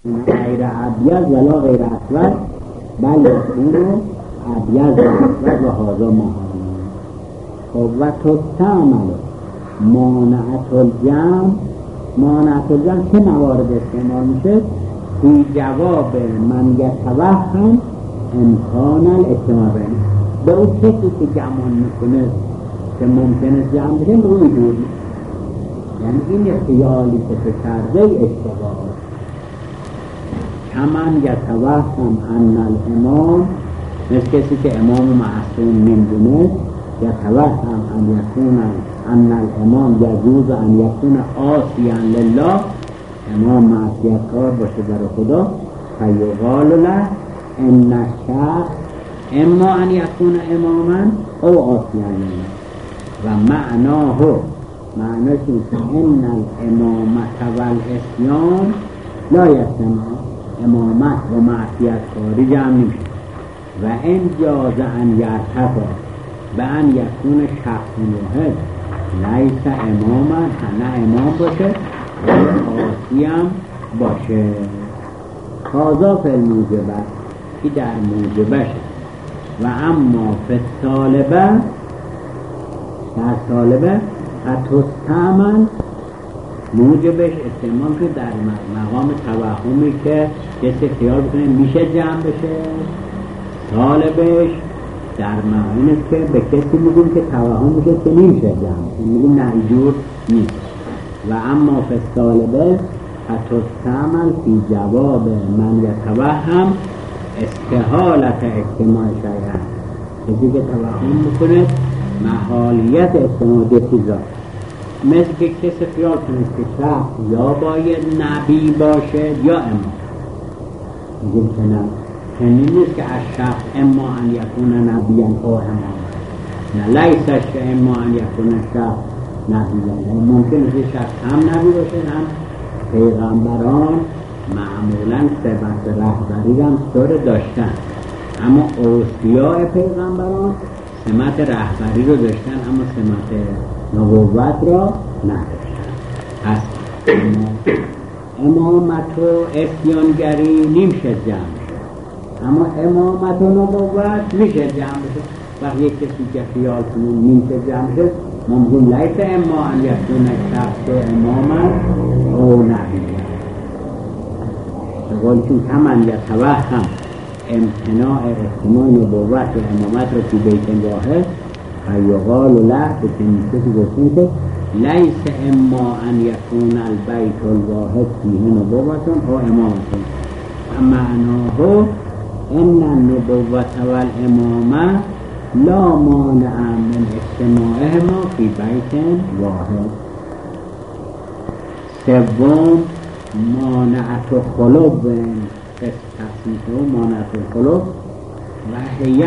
غیر ابیض ولا غیر اسود بل یکون ابیض و اسود و هذا محال. خب و تستعمل مانعت الجمع. مانعت الجمع چه موارد استعمال میشه؟ فی جواب من یتوهم امکان الاجتماع بین. به اون کسی که گمان میکنه که ممکنه جمع بشه روی بود، یعنی این خیالی که تو کرده اشتباه. کمن یتوهم ان الامام، مثل کسی که امام معصوم نمیدونه، یتوهم ان یکون ان الامام یجوز ان یکون عاصیا لله، امام معصیتکار باشه برای خدا، فیقال له ان الشخص اما ان یکون اماما او عاصیا لله و معناه معناش ان الامامت والعصیان لا یجتمع. امامت و معصیتکاری جمع نمیشه. و ان جاز ان یرتفع به ان یکون شخص واحد لیس اماما، نه امام باشه عاصی هم باشه. هذا فی الموجبت، که در موجبش. و اما فی الطالبه، در طالبه فتستعمل موجبش استعمال که در مقام توهمی که کسی خیال بکنه میشه جمع بشه. طالبش در معنی که به کسی میگیم که توهم میشه که نمیشه جمع، میگیم نه اینجور نیست. و اما فی الطالبه فتستعمل فی جواب من یتوهم استحالت اجتماع شیئا. کسی که توهم میکنه محالیت اجتماع چیزا، مثل که کسی خیال کنه که شخص یا باید نبی باشه یا امام. میگیم که نه، چنین نیست که از شخص اما ان یکون نبیا او امام، نه لیسش اما ان یکون شخص نبیا. ممکن است شخص هم نبی باشه هم پیغمبران معمولا صفت رهبری هم داره داشتن، اما اوصیاء پیغمبران سمت رهبری رو داشتن اما سمت نبوت را نداشتن. پس امامت و عصیانگری نمیشه جمع شد، اما امامت و نبوت میشه جمع شد. وقتی یک کسی که خیال کنون نمیشه جمع شد، ممکن لیس اما ان یکون شخص امامت او نبیه. بقول چون کمن یتوهم امتناع اجتماع نبوت و امامت رو که بیت واحد فیقال له، به چنین کسی گفتیم که لیس اما ان یکون البیت الواحد فیه نبوتون او امامتون. معناه ان النبوت والامامه لا مانع من اجتماعهما فی بیت واحد. سوم مانعت خلوب، تصمیه مانعت خلوب و هیه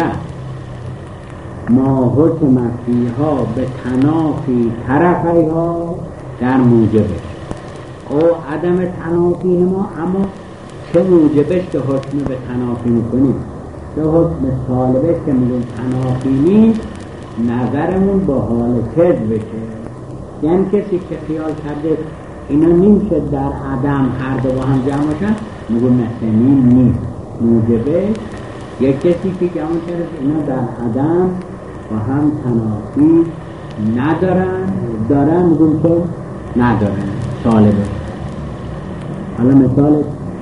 ما حکم فیها به تنافی طرفیها در موجبش او عدم تنافی ما. اما چه موجبش که حکم به تنافی میکنیم؟ چه حکم طالبش که میگون تنافی نیست، نظرمون با حال کذب بشه. یعنی کسی که خیال کرده اینا نمیشه در عدم هر دو با هم جمع باشن، میگون مثلین نیست موجبه. یک کسی که گمان کرده اینا در عدم با هم تنافی دارن میگون که ندارن طالبه. حالا مثال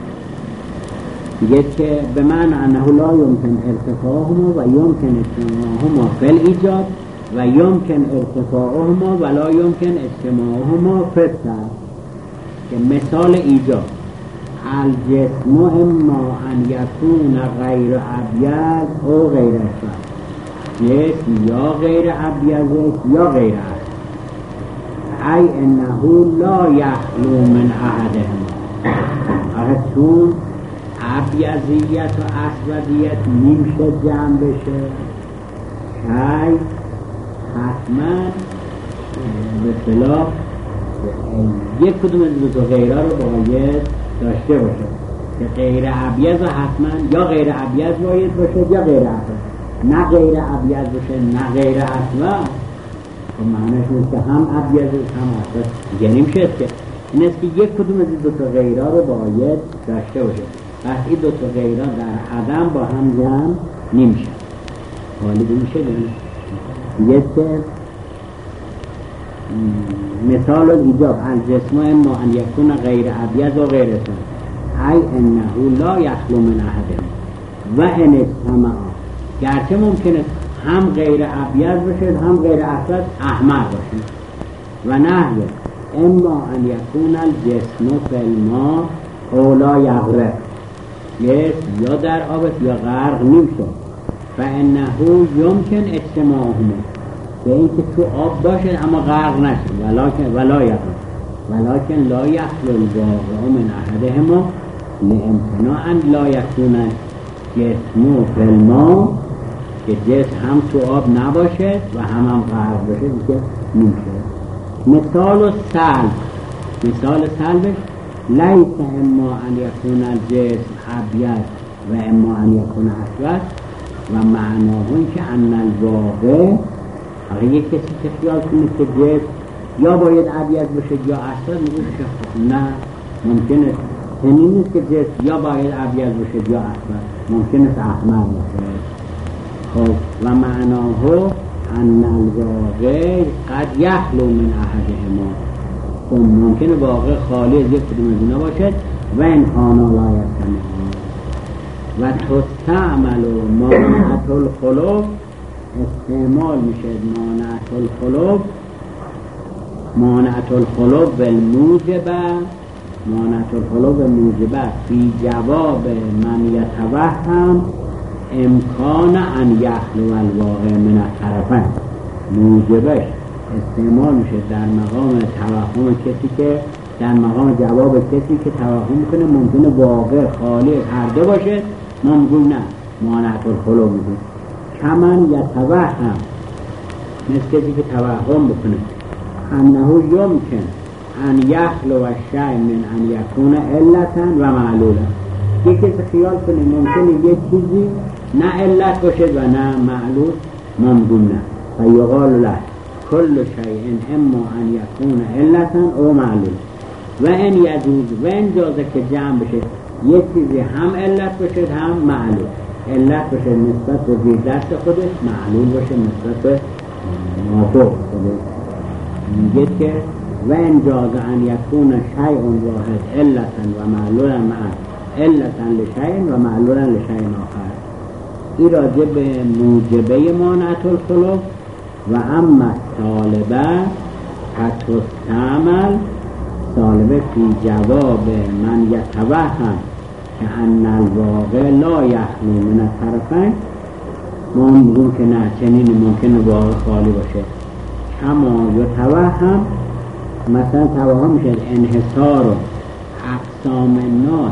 دیگه که به معنی انه لا یمکن ارتفاعهما و یمکن اجتماعهما فی الایجاد و یمکن ارتفاعهما و لا یمکن اجتماعهما فی الترک. که مثال ایجاد الجسم اما ان یکون غیر ابیض او غیر اسود، جسم یا غیر ابیض یا غیر اسود، ای انه لا یخلو من احدهما. چون ابیضیت و اسودیت نمیشه جمع بشه، شای حتما به اصطلاح یک کدوم از دو غیره رو باید داشته باشه که غیر ابیض و حتما یا غیر ابیض باید باشه یا غیر اسود، نه غیر ابیض باشه نه غیر اسود. خب معنیش نیست که هم ابیض هم اسود دیگه نمیشه که این است که یک کدوم از این دوتا غیرها رو باید داشته باشه. وقتی دوتا غیرها در عدم با هم جمع نمیشه. حالی میشه دیگه که مثال الایجاب الجسم اما ان یکون غیر ابیض و غیر سن ای انه لا یخلو من احد و ان اجتمع، گرچه ممکنه هم غیر ابیض باشه هم غیر اسود احمر باشه. و نحو اما ان یکون الجسم فی الماء او لا یغرق، یا در آب یا غرق نمیشه. و انه یمکن اجتماعهما، به اینکه تو آب باشه اما غرق نشه. ولکن لا یخلو الواقع من احدهما لامتناع ان لا یکون جسم فی الماء، که جسم هم تو آب نباشه و هم غرق باشه که نمیشه. مثال سلبش لیس اما ان یکون الجسم ابیض و اما ان یکون اسود و معناه این که ان الواقع، اگه یک کسی که خیال کنه که جسم یا باید ابیض باشه یا اسود، میگه نه، ممکنه همین نیست که جسم یا باید ابیض باشه یا اسود، ممکنه احمر باشه. خب و معناه ان الواقع قد یخلو من احدهما، خب ممکنه واقع خالی از یک کدوم از اینا باشد. و این کانا لا یجتمعان و تستعمل مانعة الخلق، استعمال میشه مانعة الخلق بالموجبه فی جواب من یتوهم امکان ان یخلو الواقع من الطرفین. موجبش استعمال میشه در مقام توهم کسی که در مقام جواب کسی که توهم میکنه ممکنه واقع خالی از هر دو باشه، ما میگیم نه، مانعة الخلق میگیم. کمن یتوهم، مثل کسی که توهم بکنه انه یمکن ان یخلو الشیء من ان یکون علتا و معلولا، یک کسی خیال کنه ممکنه یک چیزی نه علت باشد و نه معلول، ممکن نه. و یقال له کل شیء اما ان یکون علتا او معلول و ان یجوز و ان جازه که جمع بشه یک چیزی هم علت باشد هم معلول. علت باشه نسبت به زیر دست خودش، معلول باشه نسبت به نافوق خودش. میگه که و ان جازه ان یکون شیء واحد علتا و معلولا معا علتا لشیء و معلولا لشیء آخر. این راجع به موجبه مانعة الخلق. و اما طالبه فتستعمل طالبه فی جواب من یتوهم که ان الواقع لا یخلو من الطرفین، ما میگیم که نه، چنین ممکنه واقع خالی باشه. کما یتوهم، مثلا توهم میشه انحصار اقسام الناس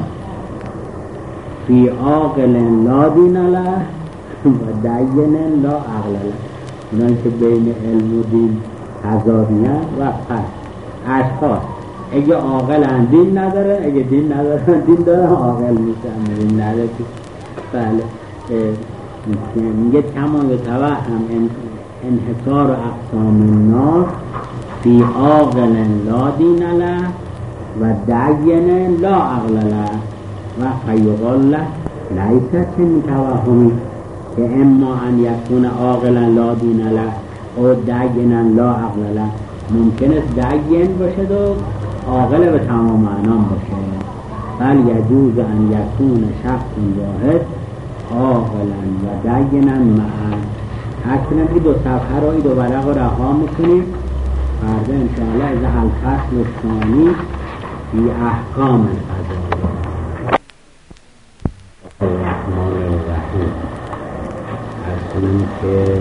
فی عاقل لا دین له و دین لا عقل له، اونایی که بین علم و دین تضادیان و پس اشخاص اگه عاقلن دین نداره، اگه دین نداره دین داره، عاقل میشن، دین نداره. بله میگه کما یتوهم انحصار اقسام الناس فی عاقل لا دین له و دین لا عقل له و فیقال له لیست چنین توهمی که اما ان یکون عاقلا لا دین له او دینا لا عقل له، ممکن است دین باشد و عاقل به تمام معنام باشه. بل یجوز ان یکون شخص واحد عاقلا و دینا معا. اکنون این دو صفحه را، این دو ورق را رها میکنیم. فردا انشاءالله از الفصل الثانی فی احکام القضایا. الرحمن الرحیم. اکنون که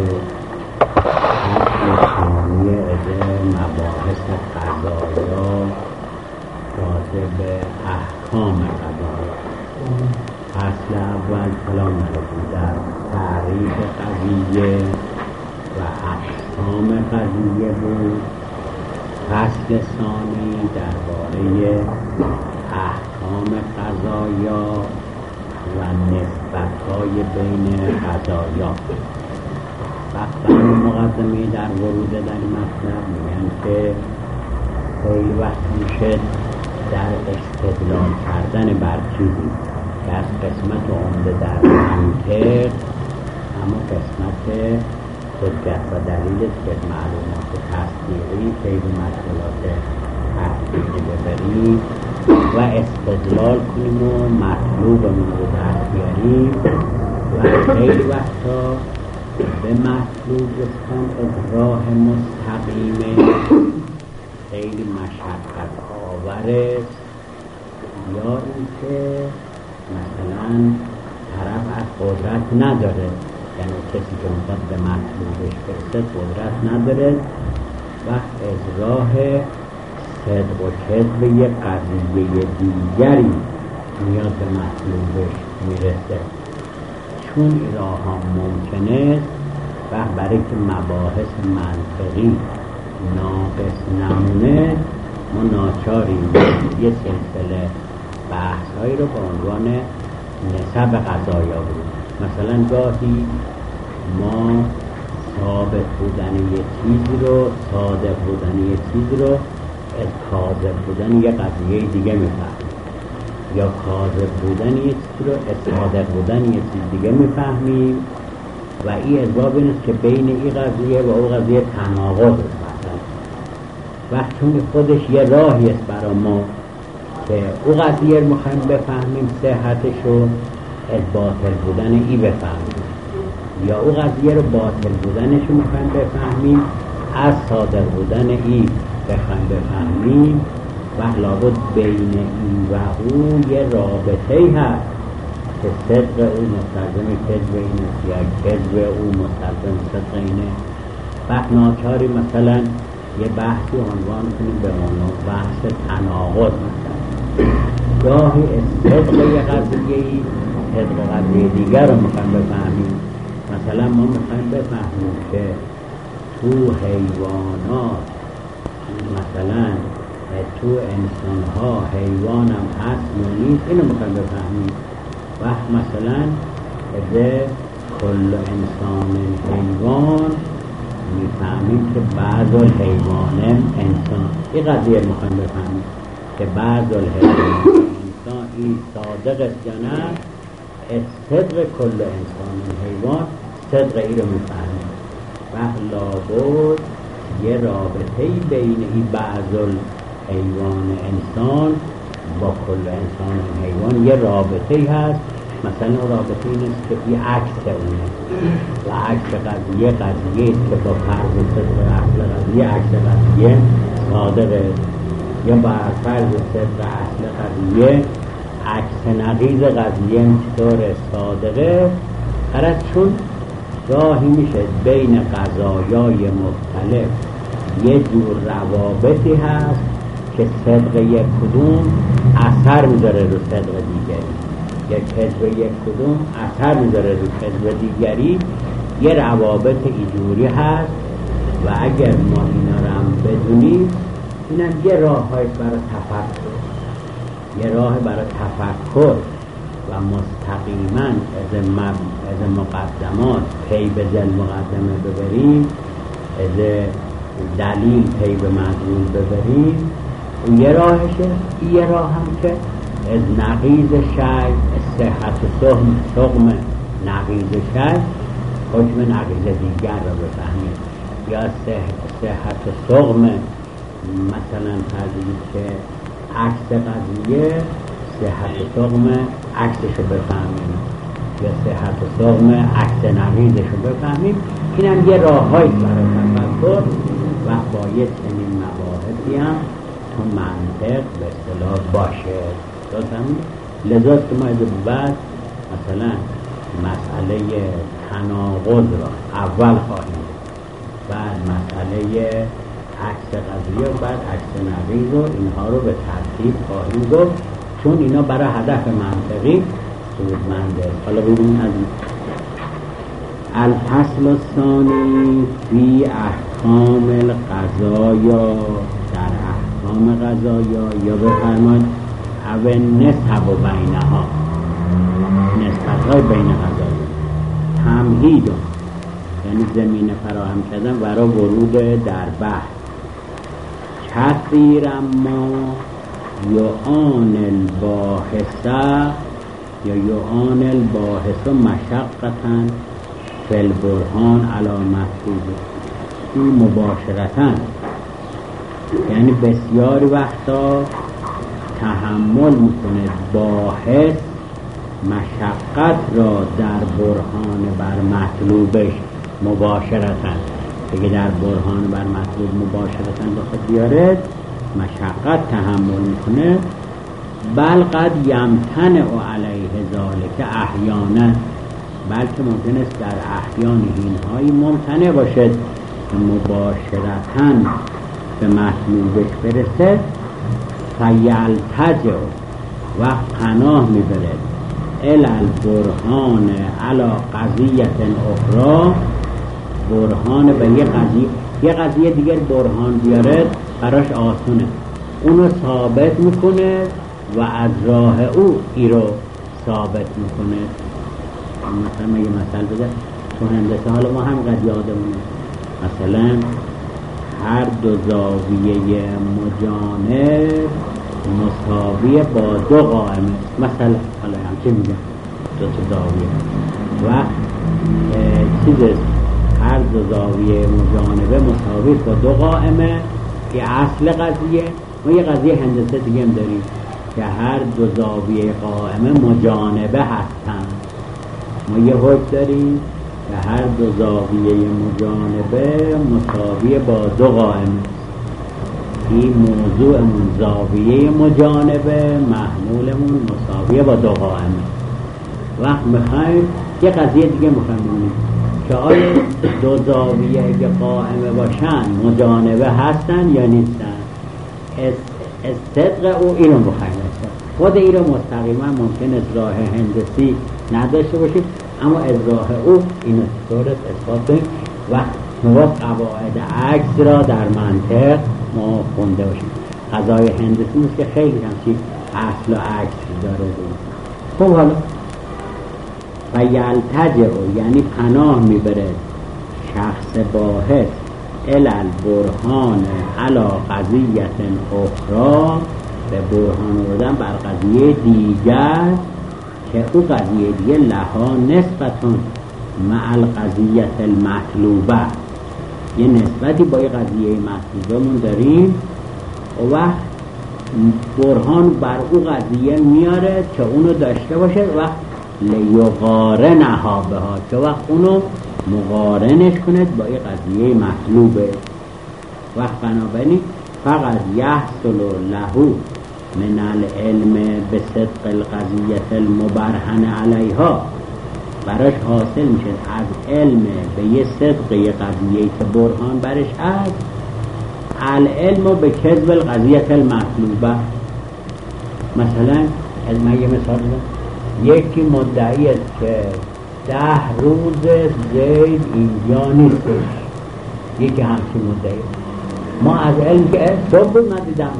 فصل ثانی از مباحث قضایا راجع به احکام قضایا. فصل اول کلام در تعریف قضیه و اقسام قضیه بود. فصل ثانی درباره احکام قضایا و نسبت‌های بین قضایا. وقتی مقدمه در ورود در مطلب میگن که خیلی وقت میشه در استدلال کردن بر چیزی که از قسمت عمده در منطق اما قسمت حجت و دلیل که معلومات تصدیقی که به مشکلات تحقیقی ببریم و استدلال کنیم و مطلوبمون رو دست بیاریم و خیلی وقتا به مطلوب رسیدن از راه مستقیمه خیلی مشقت آوره یا اینکه مثلا طرف از قدرت نداره، یعنی کسی که میخواد به مطلوبش برسه قدرت نداره و از راه صدق و کذب یک قضیه دیگری میاد به مطلوبش میرسه. چون این راه هم ممکنه و برای که مباحث منطقی ناقص نمونه ما ناچاریم یه سلسله بحث‌هایی رو به عنوان نسب قضایا بود. مثلا گاهی ما ثابت بودن یه چیزی رو، صادق بودن یه چیزی رو از کاذب بودن یه قضیه دیگه میفهمیم، یا کاذب بودن یه چیزی رو از صادق بودن یه چیز دیگه میفهمیم و این ارباب این است که بین این قضیه و اون قضیه تناقض است. وقت چون خودش یه راهی است برای ما که اون قضیه رو میخوایم بفهمیم صحتش رو از باطل بودن ای بفهمیم، یا اون قضیه رو باطل بودنش رو میخوایم بفهمیم از صادق بودن ای بفهمیم و لابد بین این و اون یه رابطه‌ای هست که صدق او مستلزم کذب اینه یا کذب او مستلزم صدق اینه. وقت ناچاری مثلا یه بحثی عنوان کنیم به عنوان بحث تناقض، مثلا گاهی صدق یه قضیه‌ای صدق قضیه دیگر رو میخوایم بفهمیم. مثلا ما میخوایم بفهمیم که تو حیوانات مثلا تو انسان ها حیوان هم هست یا نیست، اینو میخوایم بفهمیم. وقت مثلا از کل انسان حیوان میفهمیم که بعض الحیوان انسان، این قضیه میخوایم بفهمیم که بعض الحیوان انسان این صادق است یا نه. از صدق کل انسان حیوان صدق ای رو میفهمیم و لابد یه رابطه‌ای بین این بعض الحیوان انسان با کل انسان حیوان یه رابطه‌ای هست. مثلا اون رابطه این است که این عکس اونه و عکس قضیه قضیه است که با فرض صدق اصل قضیه عکس قضیه صادقه، یا با فرض صدق اصل قضیه عکس نقیض قضیه چطور صادقه. هر چون راهی میشه بین قضایای مختلف یه جور روابطی هست که صدق یک کدوم اثر میذاره رو صدق دیگری، یا کذب یک کدوم اثر میذاره رو کذب دیگری. یه روابط اینجوری هست و اگر ما اینا رو هم بدونیم اینم یه راه های برای تفکر، یه راه برای تفکر و مستقیما از مقدمات پی به دل مقدمه ببریم، از دلیل پی به مدلول ببریم. اون یه راهشه. یه راه هم که از نقیض شی، صحت و سقم نقیض شی حکم نقیض دیگر را بفهمیم، یا صحت و سقم مثلا فرضی که عکس قضیه صحت و سقم عکسش رو بفهمیم، یا صحت و سقم عکس نقیضش رو بفهمیم. این هم یه راه های برای تفکر و با یه چنین مباحثی هم تو منطق به اصطلاح باشه. لذا که ما از بعد مثلا مسئله تناقض را اول خواهیم، بعد مسئله عکس قضیه و بعد عکس نقیض و اینها رو به ترتیب خواهیم گفت، چون اینا برای هدف منطقی سودمنده. حالا ببینیم از الفصل الثانی فی احکام القضایا، در احکام قضایا، یا بفرمایید او نسب و بینها، نسبت های بین قضایا. تمهید یعنی زمین فراهم کردن برای ورود در بحث. کثیر اما یعان الباحثه یا یعان الباحث مشقتا فی البرهان علی مطلوبه. این مباشرتا یعنی بسیاری وقتا تحمل میکنه باحث مشقت را در برهان بر مطلوبش مباشرتا. دیگه در برهان بر مطلوب مباشرتا بخواد بیاره مشقت تحمل میکنه. بل قد یمتنع علیه ذالک احیانا، بلکه ممکن است در احیان اینهایی ممتنع باشد که مباشرتاً به مطلوبش برسه. فیلتجع و پناه میبرد الی البرهان علی قضیه اخرى، برهان به یه قضیه دیگر برهان بیاره براش آسونه، اونو ثابت میکنه و از راه او ای رو ثابت میکنه. مثلا یه مثال بده تو هندسه، حالا ما هم قد یادمونه، مثلا هر دو زاویه مجانب مساوی با دو قائمه، مثلا حالا هم چه میگم دو زاویه و چیز هر دو زاویه مجانبه مساوی با دو قائمه، که اصل قضیه. ما یه قضیه هندسه دیگه هم داریم که هر دو زاویه قائمه مجانبه هستن. ما یه حکم داریم که هر دو زاویه مجانبه مساوی با دو قائمه. این موضوعمون زاویه مجانبه، محمولمون مساوی با دو قائمه. وقت میخوایم یه قضیه دیگه میخوایم که آیا دو زاویه که قائمه باشن مجانبه هستن یا نیستن. صدق او اینو بخوایم. خود این رو مستقیما ممکن است راه هندسی نداشته باشیم، اما از راه او اینو طورت اثبات کنیم و مواد قواعد عکس را در منطق ما خونده باشیم. قضای هندسی نیست که خیلی همچی اصل و عکس داره. خب حالا و یلتجع یعنی پناه میبره شخص باحث الی البرهان علی قضیه اخرى، به برهان آوردن بر قضیه دیگر که او قضیه دیگه لها نسبتون مع القضیه المطلوبه، یه نسبتی با یه قضیه مطلوبه من داریم و برهان بر او قضیه میاره که اونو داشته باشه و لیقارنها بها، که وقت اونو مقارنش کند با یه قضیه مطلوبه. وقت بنابراین فقط یحصل له من العلم به صدق القضیه المبرهن علیها، براش حاصل میشه از علم به یه صدق یه قضیه که برهان برش هست، العلم به کذب القضیه المطلوبه. مثلا از من یه مثال بزنم، یکی مدعی است که 10 روز زید اینجا نیستش، یکی همچین مدعی. ما از علم که صبح بود من دیدم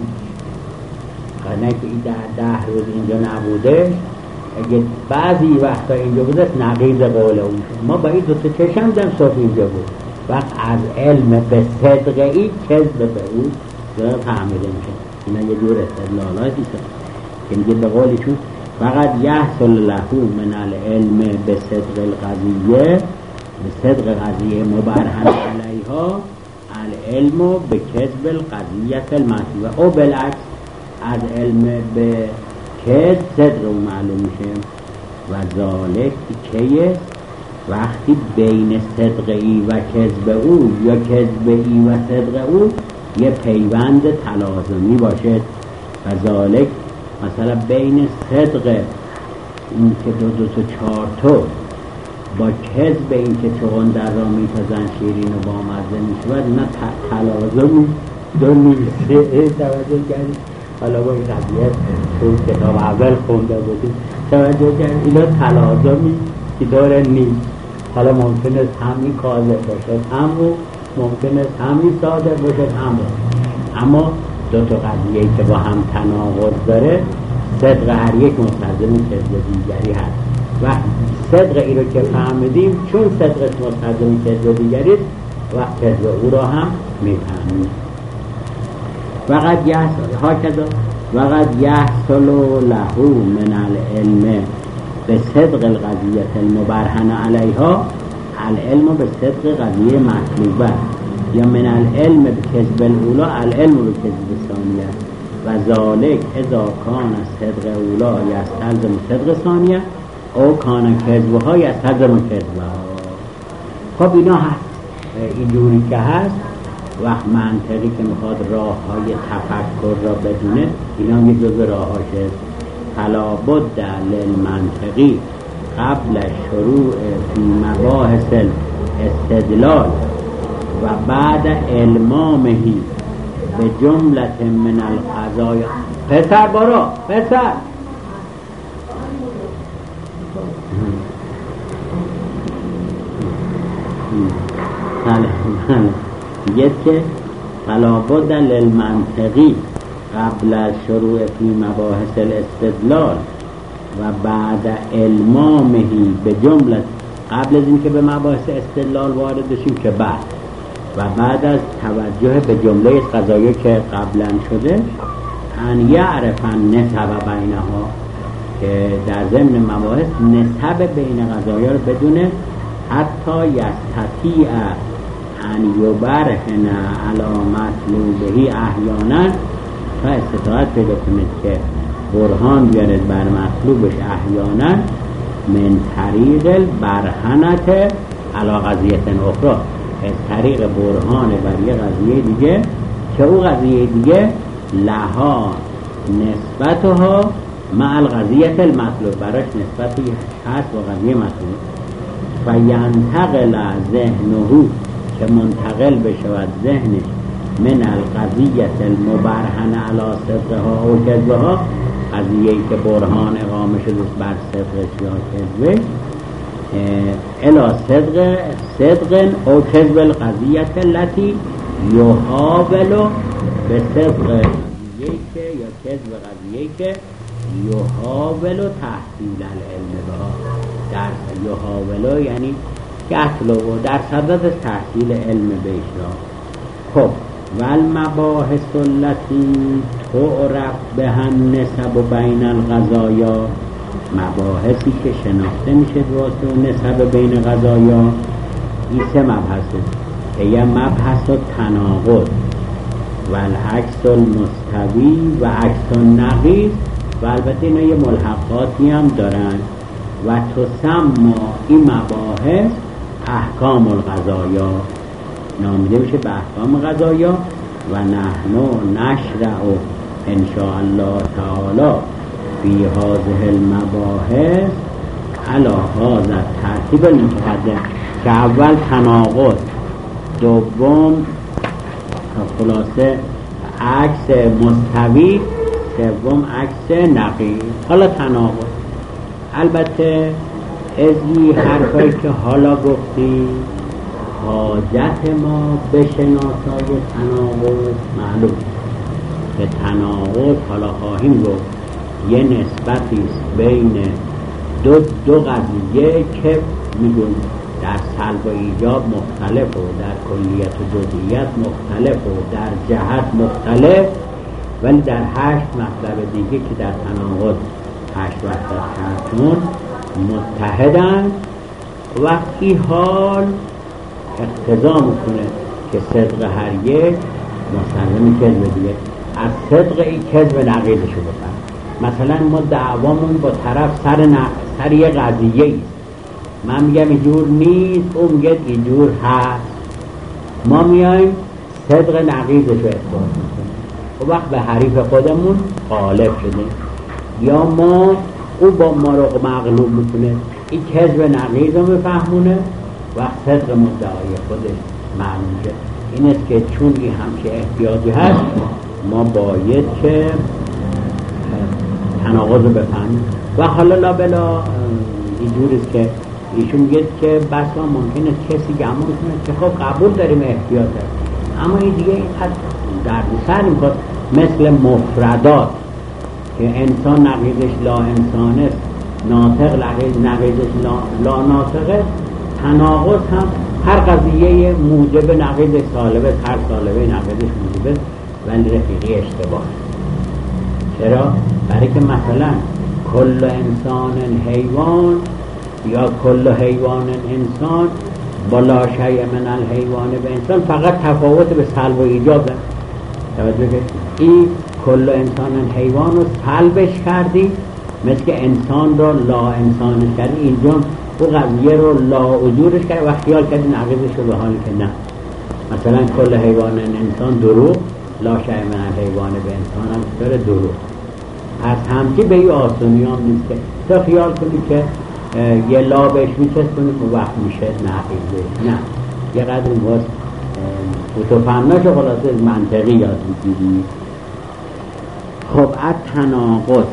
نه که این 10 روز اینجا نبوده، اگه بعضی وقتا اینجا بوده نقیض قول اون. ما با این دوتا چشم دم صبح اینجا بود. وقت از علم به صدقی کذب به اون داره فهمیده میشه. اینا یه جور استدلالاتی که میگه به قولیشون فقط یحصل له من العلم به صدق القضیه، به صدق قضیه مبرهن علیها، العلم به کذب القضیه المطلوبه، او بالعکس از علم به کذب صدق اون معلوم میشه. و ذالک کیه؟ وقتی بین صدقی و کذب او یا کذبی و صدق او یه پیوند تلازمی باشد. و ذالک مثلا بین صدق این که دو تا چهار تو با کذب این که چون در را میتازن شیرین و با مزه میشود، اینا تلازمی دو نیسته. توجه کردید؟ حالا با این قضیه تو کتاب اول خونده بودیم، توجه کردید اینا تلازمی که داره نیست. حالا ممکن است همین کاذب باشد، همون ممکن است همین صادق باشد، اما دو تا قضیه‌ای که با هم تناقض داره، صدق هر یک مستلزم کذب دیگری هست. و صدق ای رو که فهمیدیم چون صدقش مستلزم کذب دیگری است، و کذب او را هم میفهمیم. فقط یه ها کذا وقد یحصل له من العلم به صدق القضیه المبرهن علیها، العلم به صدق قضیه مطلوبه، یا من العلم به کذب الاولا العلم به کذب ثانیه، و ذالک اذا کان صدق اولا یستلزم صدق ثانیه او کان کذبها یستلزم کذبها. خب اینا هست، اینجوری که هست وقت منطقی که میخواد راه های تفکر را بدونه، اینا یه جزء راه هاشه. فلا بد للمنطقی قبل شروع فی مباحث الاستدلال و بعد المامهی به جملت من القضایا. پسر برو پسر میگه که فلا بد للمنطقی قبل از شروع فی مباحث الاستدلال و بعد المامهی به جملت، قبل از اینکه به مباحث استدلال وارد بشیم که بعد از توجه به جمله قضایی که قبلا شده، ان یعرفن نسب بینها، که در ضمن مباحث نسب بین قضایا رو بدونه، حتی یستطیع ان یبرهن علی مطلوبه احیانا، تا استطاعت پیدا کنید که برهان بیارد بر مطلوبش احیانا، من طریق البرهنت علی قضیه اخرى، از طریق برهان بر یه قضیه دیگه که او قضیه دیگه لها نسبتها مع القضیه المطلوب، براش نسبتی هست با قضیه مطلوب. و ینتقل ذهنه، که منتقل بشود ذهنش، من القضیه المبرهن علی صدقها و کذبها، قضیه‌ای که برهان اقامه شده بر صدقش یا کذبه، الی صدق او کذب القضیه التي یحاول به صدق قضیه‌ای که یا کذب قضیه‌ای که یحاول تحصیل العلم بها، در یحاول یعنی یطلب، در صدد تحصیل علم بهش را. خب و المباحث التي تعرف بها النسب بین القضایا، مباحثی که شناخته میشه واسه نسب بین قضایا، این سه مبحثه که یه مبحث تناقض و العکس المستوی و عکس النقیض، و البته اینا یه ملحقاتی هم دارن، و تسمى این مباحث احکام القضایا، نامیده میشه به احکام قضایا. و نحن نشرع ان شاء الله تعالی فی هذه المباحث علی هذا الترتیب المتقدم، که اول تناقض، دوم خلاصه عکس مستوی، سوم عکس نقیض. حالا تناقض، البته از این حرفایی که حالا گفتی حاجت ما به شناسای تناقض معلوم، که تناقض حالا خواهیم گفت یه نسبتی است بین دو قضیه که میگن در سلب و ایجاب مختلف و در کلیت و جزئیات مختلف و در جهت مختلف، ولی در 8 مطلب دیگه که در تناقض 8 وحدت شرطون متحدن. وقتی حال اقتضا میکنه که صدق هر یک مستلزم کذب دیگه، از صدق این کذب نقیضش رو بکنم. مثلا ما دعوامون با طرف سر یه قضیه ایست، من میگم اینجور نیست، اون میگه اینجور هست، ما میایم صدق نقیضش رو اثبات میکنیم، و وقت به حریف خودمون غالب شده، یا ما او با ما رو مغلوب میکنه، این کذب نقیض رو بفهمونه و صدق مدعای خودش معلوم شد. این است که چون این همچه احتیاجی هست، ما باید که تناقض رو بفهمیم. و حالا لابلا اینجور است که ایشون میگه که بسا ممکنه کسی گمان کنه که خب قبول داریم احتیاط هست، اما این دیگه اینقدر در سر میخواد، مثل مفردات که انسان نقیضش لا انسان است، ناطق نقیضش لا ناطقه، تناقض هم هر قضیه موجب نقیض سالبه، هر سالبه نقیضش موجبه، ولی رفیقی اشتباه چرا؟ برای که مثلا کل انسان حیوان یا کل حیوان انسان با لا شیء من الحیوان به انسان فقط تفاوت به سلب و ایجاب داره. توجه که این کل انسان حیوان رو سلبش کردی مثل که انسان رو لا انسانش کردی، اینجا او قضیه رو لا وجودش کردی و خیال کردی نقیضش رو، به حالی که نه. مثلا کل حیوان انسان دروغ، لا شیء من الحیوان به انسان هم داره دروغ. از همچی به این آسونی هم نیست که تو خیال کنی که یه لا بهش میچست کنی که وقت میشه نقیضه. نه، یه قدر باز تو فهمناش خلاصه منطقی یاد میگیری. خب التناقض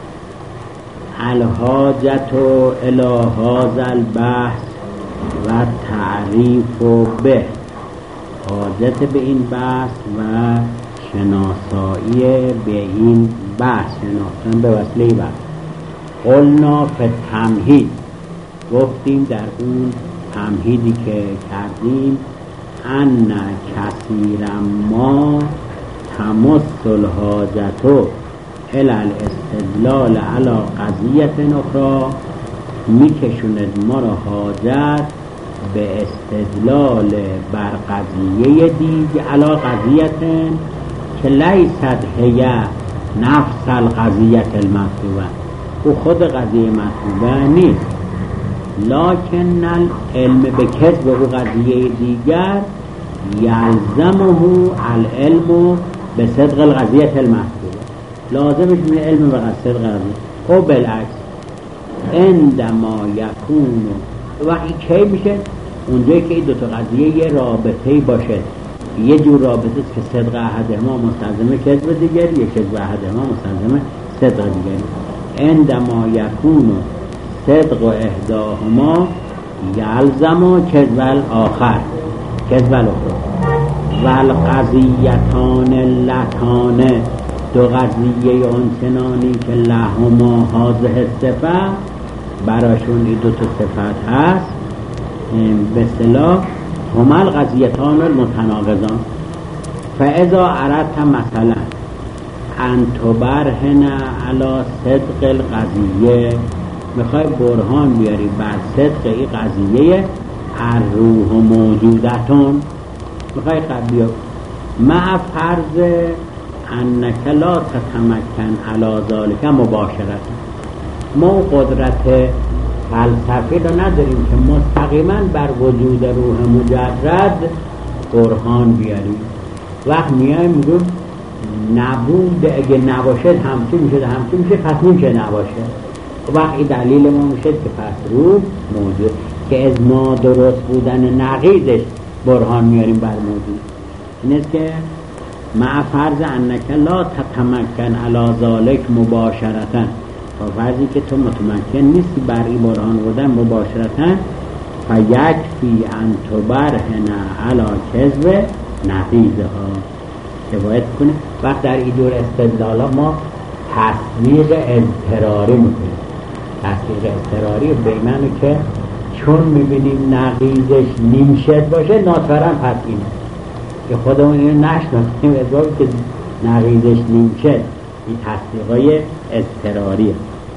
الحاجت الی هذا البحث و تعریف به، حاجت به این بحث و شناسایی به این بحث، شناختن به وسیله بحث. قلنا فی تمهید، گفتیم در اون تمهیدی که کردیم، ان کثیرا ما تمس الحاجت الی الاستدلال علی قضیه اخرى، میکشوند ما را حاجت به استدلال بر قضیه دیگه، علی قضیه که لیست هی نفس القضیه المطلوبه، او خود قضیه مطلوبه نیست، لکن العلم به کسب او قضیه دیگر یلزمه العلم به صدق القضیه المطلوبه، لازمش میشه علم به صدق قضیه. خب بالعکس عندما یکون، وقتی کی میشه؟ اونجایی که این دوتا قضیه یه رابطه‌ای باشه، یه جور رابطه که صدق احدهما مستلزم کذب دیگری، یک کذب احدهما مستلزم صدق دیگری. عندما یکون صدق احداهما یلزم کذب الاخر، کذب الاخر. والقضیتان اللتان، دو قضیه آنچنانی که لهما هذه الصفه، براشون این دو تا صفت هست، به اصطلاح هما القضیتان المتناقضان. فاذا اردت مثلا ان تبرهن علی صدق القضیه، میخوای برهان بیاری بر صدق این قضیه، الروح موجودتون، میخوای قبلی مع فرض انک لا تتمکن علی ذالک مباشرت، ما قدرت فلسفی رو نداریم که مستقیما بر وجود روح مجرد برهان بیاریم. وقت میایم میگم نبود، اگه نباشه همچی میشه، پس نمیشه نباشه. وقتی دلیل ما میشه که پس روح موجود، که از نادرست بودن نقیضش برهان میاریم بر موجود. این است که مع فرض انک لا تتمکن علی ذالک مباشرتا، با فرضی که تو متمکن نیستی بر این برهان بودن مباشرتا، فیکفی ان تبرهن علی کذب نقیضها، که باید کنه. وقت در این دور استدلالا ما تصدیق اضطراری میکنیم. تصدیق اضطراری به معنی که چون میبینیم نقیضش نیمشد باشه ناطقاً پس اینه که خودمون اینو نشناسیم، ازاوی که نقیضش نیمشد، این تصدیقای اضطراریه.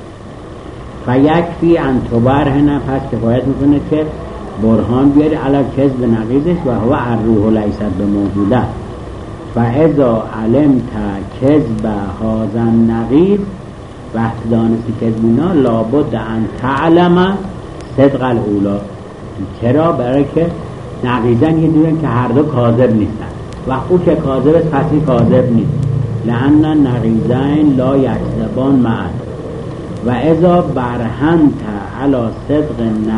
فیکفی ان تبرهن، پس کفایت میکنه که برهان بیاری علی کذب نقیضش و هو الروح لیست بموجوده. و اذا علمت کذب هذا النقیض، وقتی دانستی کذب اینا، لابد ان تعلم صدق الاولی. چرا؟ برای که نقیضن یه دونن که هر دو کاذب نیستن، و او که کاذب است پس این کاذب نیست، لأن النقیضین لا یکذبان معا. و اذا برهنت علی صدق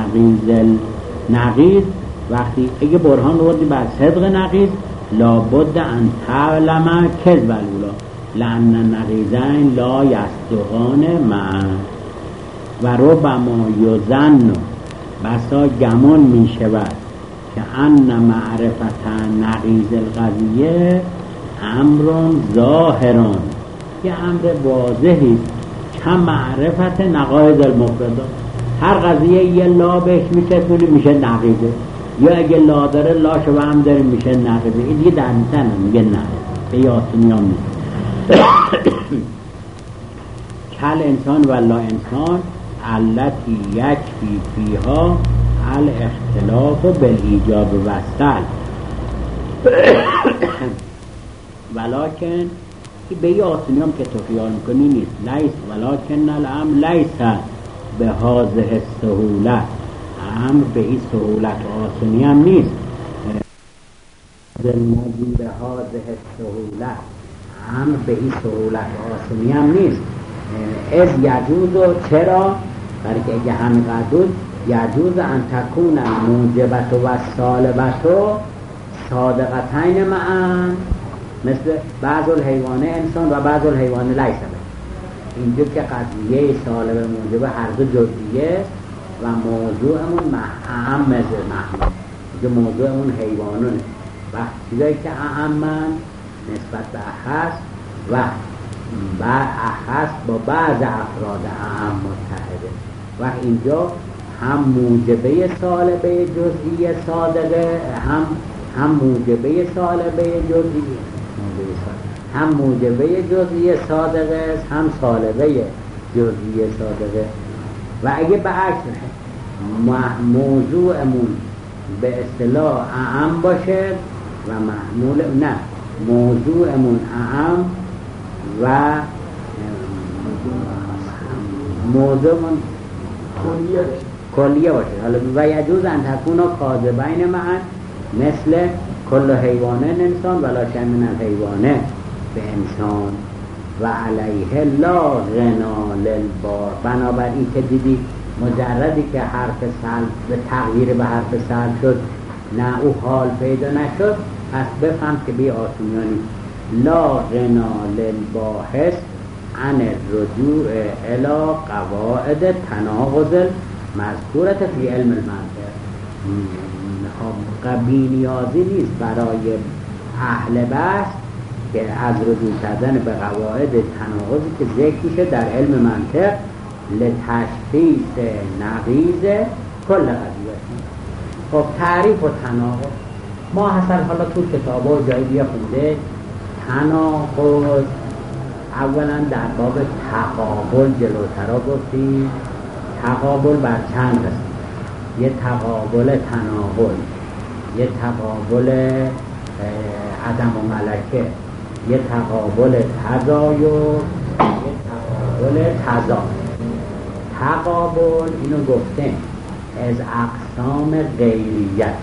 نقیض، وقتی اگه برهان آوردی بر صدق نقیض، لابد ان تعلم کذب الاولی، لأن النقیضین لا یصدقان معا. و ربما یظن، بسا گمان می شود که ان معرفت نقیض القضیه امر ظاهران، یه امر واضحی که معرفت نقایض المفرده. هر قضیه یه لا بهش میشه میشه نقیضه، یا اگه لا داره لا شو هم داره میشه نقیضه. این دیگه در میتن میگه نه، به یاسونیان نیست. کل انسان و لا انسان علتی یکفی فیها الاختلاف بالایجاب و السلب ولکن به این آسانی هم که تو خیال میکنی نیست لیس ولکن الامر لیس به هذه السهولت امر به این سهولت و آسانی هم نیست نجی به هذه السهولت امر به این سهولت و آسانی هم نیست از یجوز و چرا؟ برای که اگه همینقدر بود یجوز ان تکون موجبت و سالبت صادقتین معا مثل بعض الحیوانه انسان و بعض الحیوانه لیسه اینجا که قضیه سالب موجبه هر دو جزئیه و موضوعمون اهم مثل محمد اینجا موضوعمون حیوانونه و چیزایی که اهمن نسبت به اخص و اخص با بعض افراد اهم متحده و اینجا هم موجبه سالبه جزئی صادقه هم موجبه سالبه جزئی هم موجبه جزئی صادقه هم سالبه جزئی صادقه و اگه به عکس موضوعمون به اصطلاح اعم باشه و محمول نه موضوعمون اعم و موضوعمون کلیه باشه حالا و یجوز ان تکون کاذبین معا مثل کل حیوانه انسان ولا شیء من الحیوانه به انسان و علیه لا غنا للبار بنابراین که دیدی مجردی که حرف سلب به تغییر به حرف سلب شد نه او حال پیدا نشد پس بفهم که بی آسونیانی لا غنا للباحث عن الرجوع الى قواعد تناقض مذکورت فی علم المنطق بی نیازی نیست برای اهل بحث که از رجوع کردن به قواعد تناقضی که ذکر شده در علم منطق لتشخیص نقیض کل قضیه. خب تعریف و تناقض ما حسن حالا تو کتابا جایی بیا خونده تناقض اولا در باب تقابل جلوترا گفتیم تقابل بر چند قسم یه تقابل تناقض یه تقابل عدم و ملکه یه تقابل تزاید یه تقابل تضاد تقابل اینو گفتیم از اقسام غیریت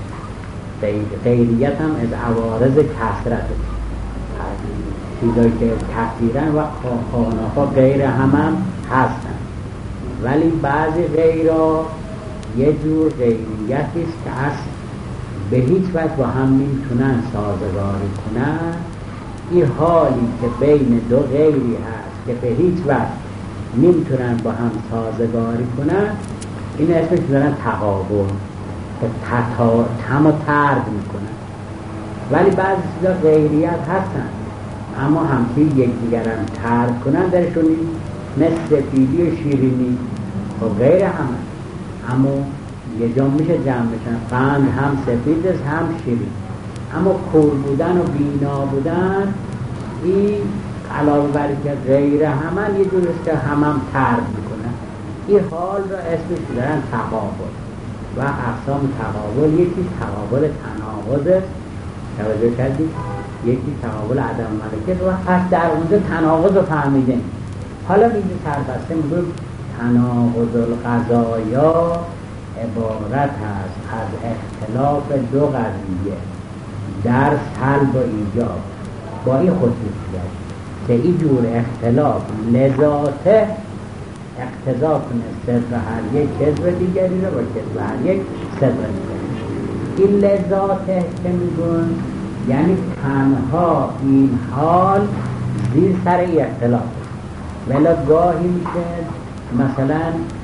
غیریت هم از عوارض کثرت چیزایی که کثیرن و خانه‌ها غیر هم هستن ولی بعضی غیرها یه جور غیریتی است که اصلا به هیچ وجه با هم نمیتونن سازگاری کنن این حالی که بین دو غیری هست که به هیچ وجه نمیتونن با هم سازگاری کنن این اسمش دارن تقابل که هم و ترد میکنن ولی بعضی چیزا غیریت هستن اما همچی یکدیگرم ترد کنن درشون مثل سفیدی و شیرینی و غیر همه اما یه جا میشه جمع بشن قند هم سفید است هم شیرین اما کور بودن و بینا بودن این علاوه بر که غیر همه یه جور است که هم ترد میکنن این حال را اسمش دارن تقابل و اقسام تقابل یکی تقابل تناقض توجه کردید یکی تقابل عدم ملکه و پس در اونجا تناقض رو فهمیدیم حالا اینجا سربسته میگویم تناقض القضایا عبارت است از اختلاف دو قضیه در سلب و ایجاب با این خصوصیت که این جور اختلاف لذاته اقتضا کنه صدق هر یک کذب دیگری رو با کذب هر یک صدق دیگری این لذاته که میگون یعنی تنها این حال زیر سر ای اختلاف ولی گاهی میشه مثلا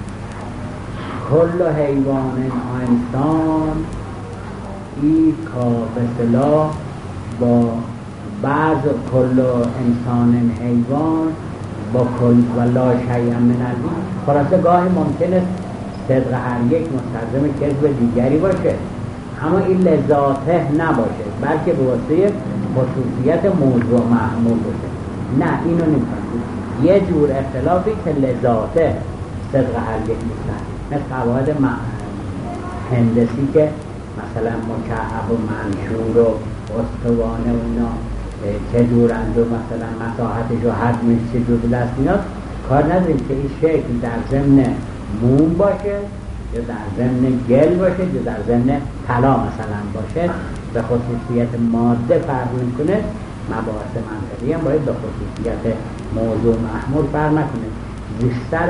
کل حیوان انسان ای که به اصطلاح با بعض کل انسان حیوان با کل و لا شیء من الدین خلاصه گاهی ممکنه صدق هر یک مستلزم کذب دیگری باشه اما این لذاته نباشه بلکه به واسطه خصوصیت موضوع محمول باشه نه اینو نمی‌کنه یه جور اختلافی که لذاته صدق هر یک نیستن، مثل قواعد هندسی که مثلا مکعب و منشور و استوانه و اینا چه جورند و مثلا مساحتش و حجمش چه جور به دست میاد. کار نداریم که این شکل در ضمن موم باشه یا در ضمن گل باشه یا در ضمن طلا مثلا باشه، به خصوصیت ماده فرق میکنه. مباحث منطقی هم باید به خصوصیت موضوع محمول فرق نکنه، بیشتر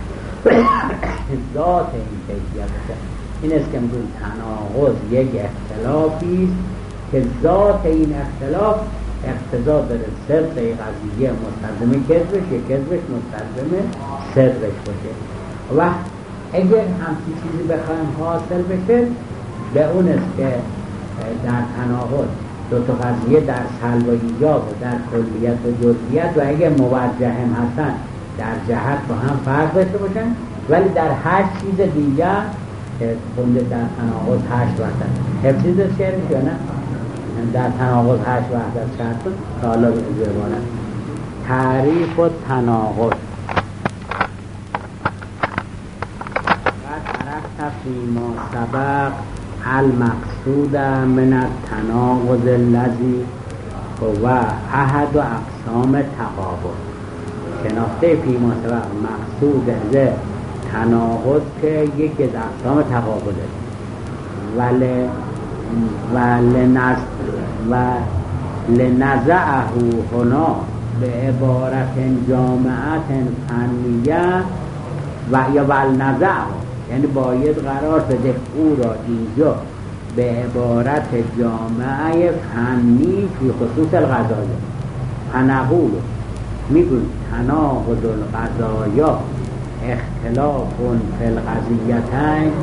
ذات این کیفیت باشه. این است که میگویم تناقض یک اختلافی است که ذات این اختلاف اقتضا داره صدق قضیه مستلزم کذبش یا کذبش مستلزم صدقش باشه. و اگر همچین چیزی بخوایم حاصل بشه، به اون است که در تناقض دو تا قضیه در سلب و ایجاب و در کلیت و جزئیت و اگر موجه هم هستن در جهت با هم فرق داشته باشن، ولی در 8 چیز دیگر که خونده در تناقض 8 وحدت حفظی دست شعرش یا نه؟ در تناقض 8 وحدت شرط تا حالا به عبارت تعریف و تناقض و طرف فیما سبق المقصود من التناقض الذی هو احد اقسام تقابل. شناخته فیما سبق مقصود از تناقض که یکی از اقسام تقابله و لنزعه هنا به عبارت جامعت فنیه و یا ولنزعه، یعنی باید قرار بده او را اینجا به عبارت جامعه فنی فی خصوص القضایا. فنقول میگویم تناقض القضایا اختلاف فی القضیتین،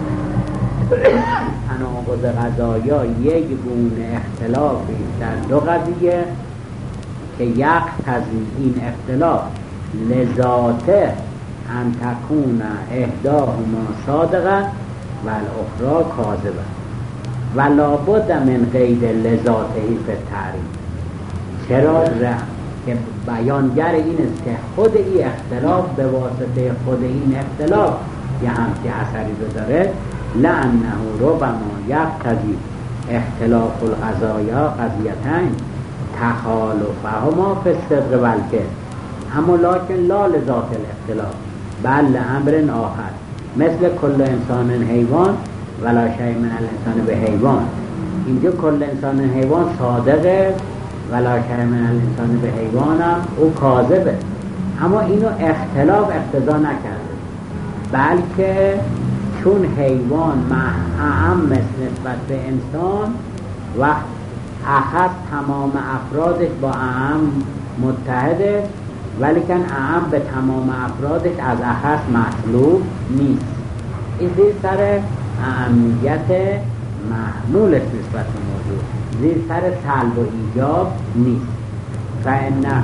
تناقض قضایا یک گونه اختلافی در دو قضیه که یقتضی این اختلاف لذاته ان تکون احداهما صادقه و الاخری کاذبه و لابد من قید لذاته فی التعریف. چرا؟ که بیانگر این است که خود این اختلاف به واسطه خود این اختلاف یه همچه اثری داره، لانه ربما یقتضی اختلاف القضایا قضیتین تخالفهما فی الصدق و الکذب، اما لکن لا لذات الاختلاف بل لامر آخر مثل کل انسان حیوان ولا شیء من الانسان به حیوان. اینجا کل انسان حیوان صادقه ولا شیء من الانسان به حیوانم او کاذبه، اما اینو اختلاف اقتضا نکرده، بلکه چون حیوان اعم نسبت به انسان و اخذ تمام افرادش با اعم متحده، ولیکن اعم به تمام افرادش از اخذ مطلوب نیست. این زیر سر اهمیت محمولش نسبت به موضوع، زیر سر سلب و ایجاب نیست. فانه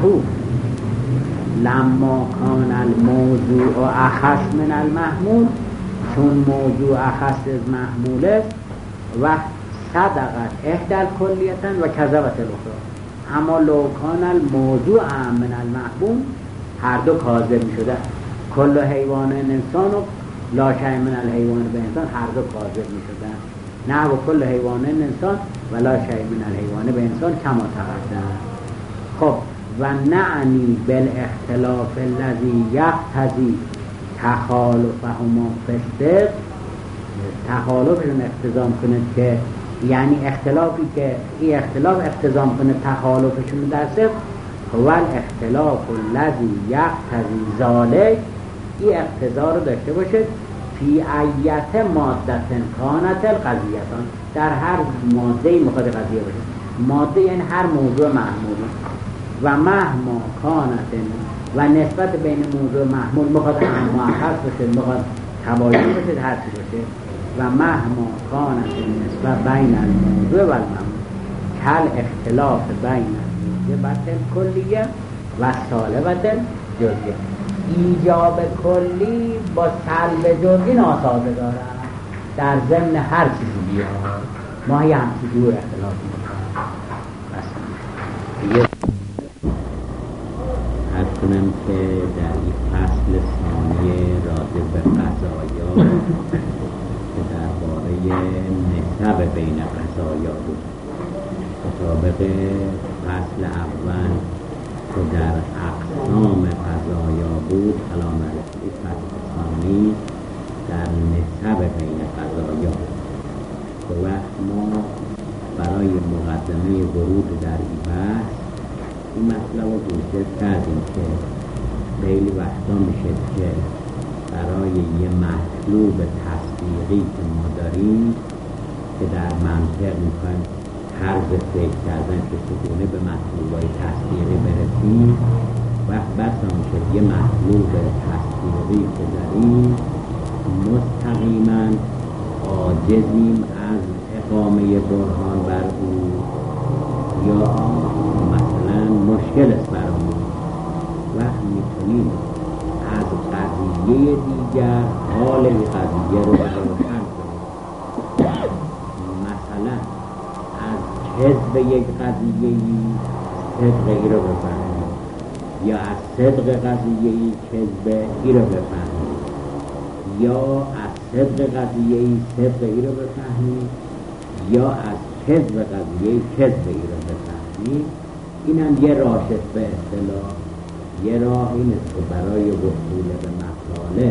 لما کان الموضوع اخص من المحمول، چون موضوع اخص از محمول است و صدقت احدى کلیتا و کذبت الاخرى، اما لو کان الموضوع من المحمول هر دو کاذب می شده. کل حیوان انسان و لا شیء من الحیوان به انسان هر دو کاذب می شدن. نه و کل حیوان انسان و لا شیء من الحیوان به انسان کما تقدم. خب و نعنی بالاختلاف الذی یقتضی تخالفهما فی الصدق، تخالفشون اقتضا کنه که یعنی اختلافی که این اختلاف اقتضا کنه تخالفشون در صدق، هو الاختلاف الذی یقتضی ذلک، این اقتضا رو داشته باشه فی ایت ماده کانت القضیتان، در هر ماده مخاطب قضیه باشه. ماده یعنی هر موضوع محمول و مهما کانت و نسبت بین موضوع محمول مخاطب مؤخر باشه، مخاطب تباین باشه، هر چی باشه. و مهما کانت نسبت بین الموضوع و المحمول کل اختلاف بین موجبت کلیه و سالبت جزئیه. ایجاب کلی با سلب جزئی ناسازگاره در ضمن هر چیزی بیاد. ما یه همچی دور اختلاف میکنم. کنم که در این فصل ثانیه راجع به قضایا که درباره نسب بین قضایا بود، مطابق فصل اول که در اقسام قضایا بود، الان رسید فصل ثانی در نسب بین قضایا. و ما برای مقدمه ورود در این بحث این مطلب رو گوشت کردیم که خیلی وقتا میشه که برای یه مطلوب تصدیقی که ما داریم که در منطق میخوایم طرز فکر کردن که چگونه به مطلوبای تصدیقی برسیم، وقت بسا میشه یه مطلوب تصدیقی که داریم مستقیما عاجزیم از اقامه برهان بر او، یا مثلا مشکل است برامون، وقت میتونیم از قضیه دیگر حال قضیه رو روشن کنیم. مثلا از کذب یک قضیه‌ای صدق رو بفهمیم، یا از صدق قضیه‌ای کذب رو بفهمیم، یا از صدق قضیه‌ای صدق رو بفهمیم، یا از کذب قضیه‌ای کذب رو بفهمیم. این هم یه راهش به اصطلاح. یه راه این است که برای وصول به مطالب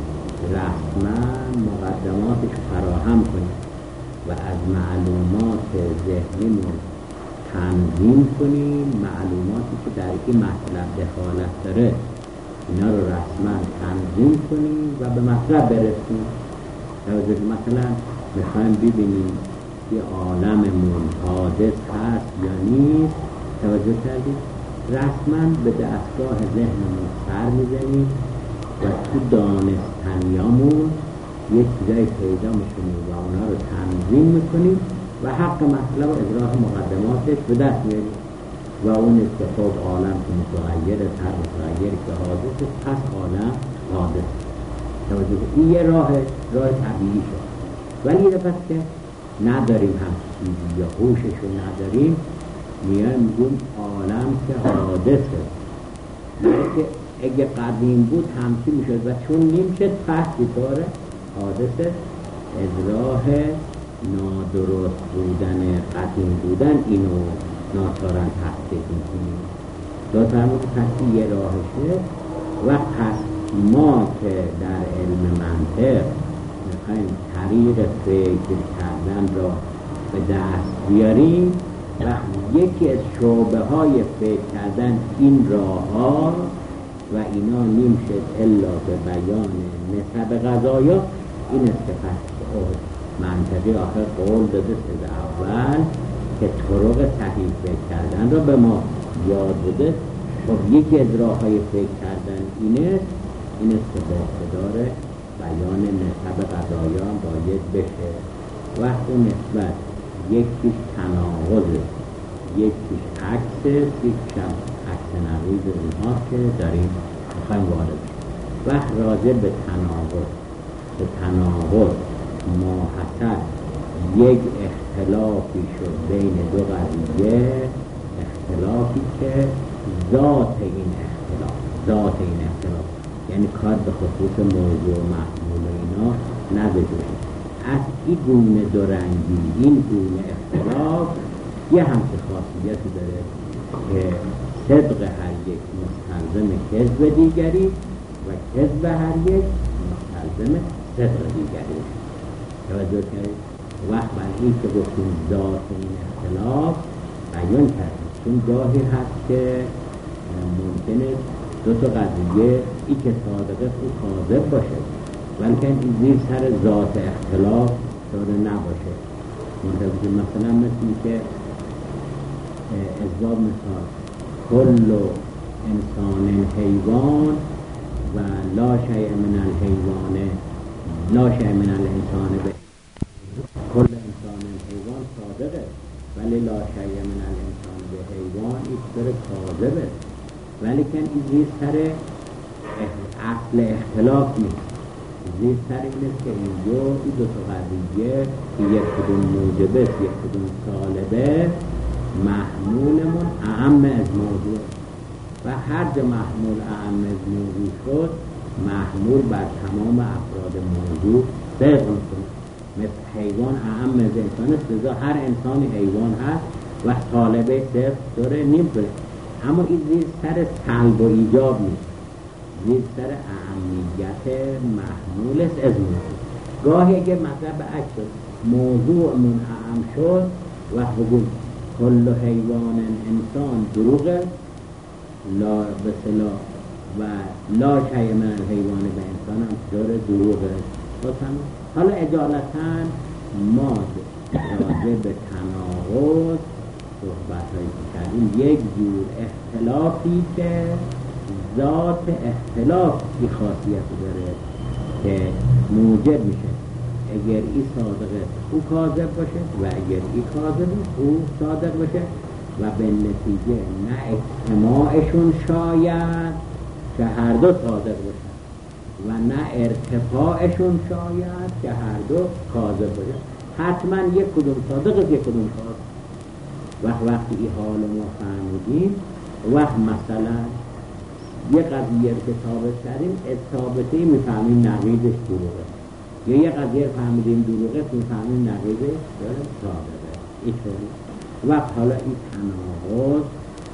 رسما مقدماتش فراهم کنیم و از معلومات ذهنیمون تنظیم کنیم معلوماتی که در این مطلب دخالت داره اینا رو رسما تنظیم کنیم و به مطلب برسیم. مثلا میخوایم ببینیم که عالممون حادث هست یا نیست، توجه کردید؟ رسما به دستگاه ذهنمون سر میزنیم و تو دانستنیامون یک چیزای پیدا میکنیم و اونا رو تنظیم میکنیم و حق مطلب و ادراک مقدماتش به دست میاریم و اون است که خب عالم که متغیر هر متغیری که حادث است، پس عالم حادث. توجه این یه راه طبیعی شد. ولی یه دفعه که نداریم هم چیزی یا هوشش رو نداریم، میایم میگیم عالم که حادثه، که اگه قدیم بود همچی میشد و چون نمیشد پس بطور حادثه ادراک نادرست بودن قدیم بودن اینو ناچارن تحقیق میکنیم. دو فرمود پس یه راهشه و پس ما که در علم منطق میخوایم طریق فکر کردن را به دست بیاریم و یکی از شعبه های فکر کردن این راه ها و اینا نمیشد الا به بیان نسب قضایا. این است که پس منطقی آخر قول داده سید اول که طرق صحیح فکر کردن را به ما یاد بده. خب یکی از راه های فکر کردن این است که با اقتدار بیان نسب قضایا باید بشه. وقت اون نسبت یکیش تناقضه، یکیش عکس، یکیش هم عکس نقیض اونها که داریم میخوایم وارد. وقت راجع به تناقض ماحصل یک اختلافی شد بین دو قضیه، اختلافی که ذات این اختلاف یعنی کار به خصوص موضوع و محمول اینا نداره. از این گونه دورنگی، این گونه اختلاف یه همچه خاصیتی داره که صدق هر یک مستلزم کذب دیگری و کذب هر یک مستلزم صدق دیگری. توجه کنید؟ وقت بر این که گفتیم ذات این اختلاف بیان کردیم، چون گاهی هست که ممکنه دو تا قضیه ای که صادقه او کاذب باشه ولی این زیر سر ذات اختلاف داره نباشه. منطقه مثلا مثل که ازباب مثال کل انسان حیوان و لا شیء من الحیوان لا شیء من الانسان به کل انسان حیوان صادقه ولی لا شیء من الانسان به حیوان ایستر کاذبه، ولی که این زیر سر اصل اختلاف نیست. زیر سر این است که این دو تا قضیه که یک کدوم موجبه یک کدوم سالبه محمولمون اهم از موضوع. و هر جا محمول اعم از موضوع شد محمول بر تمام افراد موضوع صدق میکنه. مثل حیوان اعم از انسان است، لذا هر انسانی حیوان هست و طالبه صدق داره نمیکنه. اما این زیر سر سلب و ایجاب نیست، زیر سر اهمیت محمول است از موضوع. گاهی اگر مطلب به عکس شد موضوع منعم شد و حکم کل حیوان انسان دروغه لا بسلا و لا شیء من الحیوان به انسان هم داره دروغه. حالا اجالتا ما راجع به تناقض صحبت هایی کردیم. یک جور اختلافی که ذات اختلاف این خاصیت داره که موجب میشه اگر ای صادقه او کاذب باشه و اگر ای کاذب او صادق باشه و به نتیجه نه اجتماعشون شاید که هر دو صادق باشن و نه ارتفاعشون شاید که هر دو کاذب باشه. حتما یک کدوم صادق یک کدوم کاذب. وقتی این حال ما فهمیدیم وقت مثلا یه قضیه که ثابت کردیم ثابته میفهمیم نقیضش دروغه، یا یه قضیه فهمیدیم دروغه میفهمیم نقیضش صادقه. اینطوری وقت حالا این تناقض